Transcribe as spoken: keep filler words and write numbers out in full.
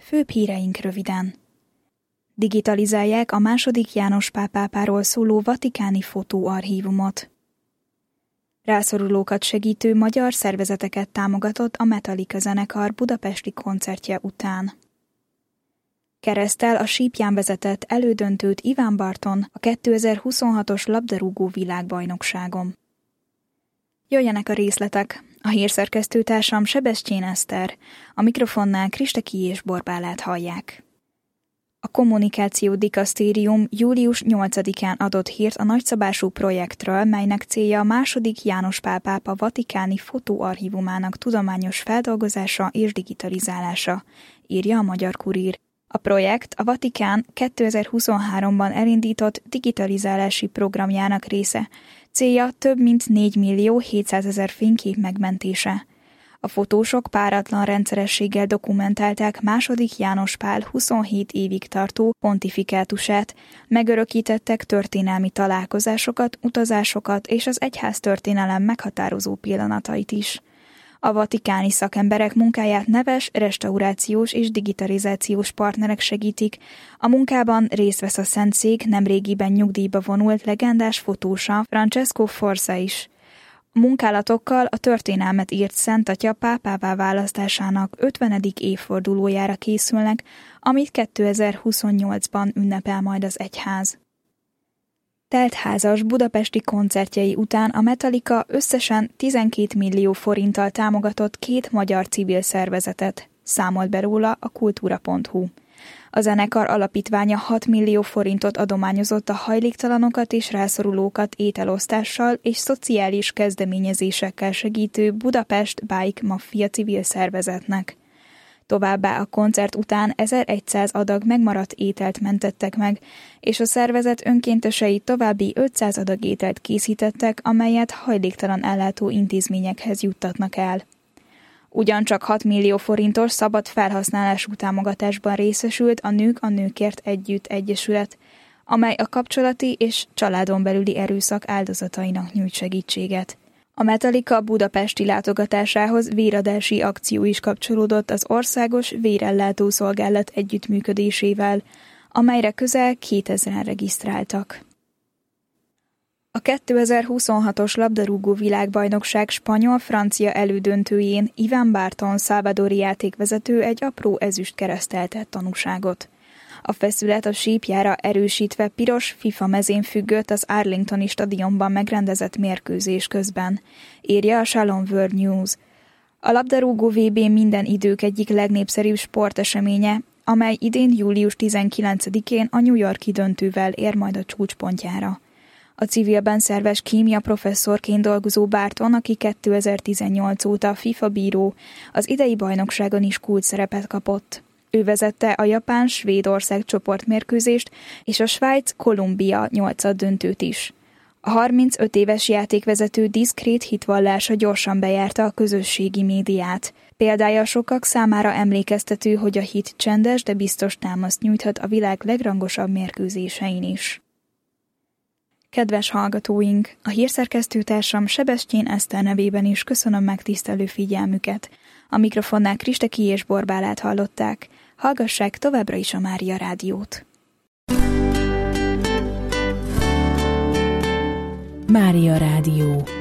Főbb híreink röviden. Digitalizálják a második János Pál pápáról szóló vatikáni fotóarchívumot. Rászorulókat segítő magyar szervezeteket támogatott a Metallica zenekar budapesti koncertje után. Keresztel a sípján vezetett elődöntőt Iván Barton a kétezer-huszonhatos labdarúgó világbajnokságon. Jöjjenek a részletek. A hírszerkesztőtársam Sebestyén Eszter, a mikrofonnál Kristeki és Borbálát hallják. A Kommunikáció Dikasztérium július nyolcadikán adott hírt a nagyszabású projektről, melynek célja a második János Pál pápa vatikáni fotóarchívumának tudományos feldolgozása és digitalizálása, írja a Magyar Kurír. A projekt a Vatikán kétezer-huszonháromban elindított digitalizálási programjának része, célja több mint négymillió hétszázezer fénykép megmentése. A fotósok páratlan rendszerességgel dokumentálták második János Pál huszonhét évig tartó pontifikátusát, megörökítettek történelmi találkozásokat, utazásokat és az egyháztörténelem meghatározó pillanatait is. A vatikáni szakemberek munkáját neves, restaurációs és digitalizációs partnerek segítik. A munkában részt vesz a Szentszék nemrégiben nyugdíjba vonult legendás fotósa Francesco Forza is. A munkálatokkal a történelmet írt Szent Atya pápává választásának ötvenedik évfordulójára készülnek, amit kétezer-huszonnyolcban ünnepel majd az egyház. Teltházas budapesti koncertjei után a Metallica összesen tizenkét millió forinttal támogatott két magyar civil szervezetet, számolt be róla a kultúra pont hu. A zenekar alapítványa hat millió forintot adományozott a hajléktalanokat és rászorulókat ételosztással és szociális kezdeményezésekkel segítő Budapest Bike Mafia civil szervezetnek. Továbbá a koncert után ezerszáz adag megmaradt ételt mentettek meg, és a szervezet önkéntesei további ötszáz adag ételt készítettek, amelyet hajléktalan ellátó intézményekhez juttatnak el. Ugyancsak hat millió forintos szabad felhasználású támogatásban részesült a Nők a Nőkért Együtt Egyesület, amely a kapcsolati és családon belüli erőszak áldozatainak nyújt segítséget. A Metallica budapesti látogatásához véradási akció is kapcsolódott az Országos Vérellátó Szolgálat együttműködésével, amelyre közel kétezren regisztráltak. A kétezer-huszonhatos labdarúgó világbajnokság spanyol-francia elődöntőjén Iván Barton salvadori játékvezető egy apró ezüstkereszttel tett tanúságot. A feszület a sípjára erősítve piros FIFA mezén függött az Arlingtoni stadionban megrendezett mérkőzés közben, írja a Shalom World News. A labdarúgó vé bé minden idők egyik legnépszerűbb sporteseménye, amely idén július tizenkilencedikén a New York-i döntővel ér majd a csúcspontjára. A civilben szerves kémia professzorként dolgozó Barton, aki kétezer-tizennyolc óta FIFA bíró, az idei bajnokságon is kulcsszerepet kapott. Ő vezette a Japán-Svédország csoportmérkőzést és a Svájc-Kolumbia nyolcad döntőt is. A harmincöt éves játékvezető diszkrét hitvallása gyorsan bejárta a közösségi médiát. Példája sokak számára emlékeztető, hogy a hit csendes, de biztos támaszt nyújthat a világ legrangosabb mérkőzésein is. Kedves hallgatóink, a hírszerkesztőtársam Sebestyén Eszter nevében is köszönöm megtisztelő figyelmüket. A mikrofonnál Kristeki és Borbálát hallották. Hallgassák továbbra is a Mária Rádiót. Mária Rádió.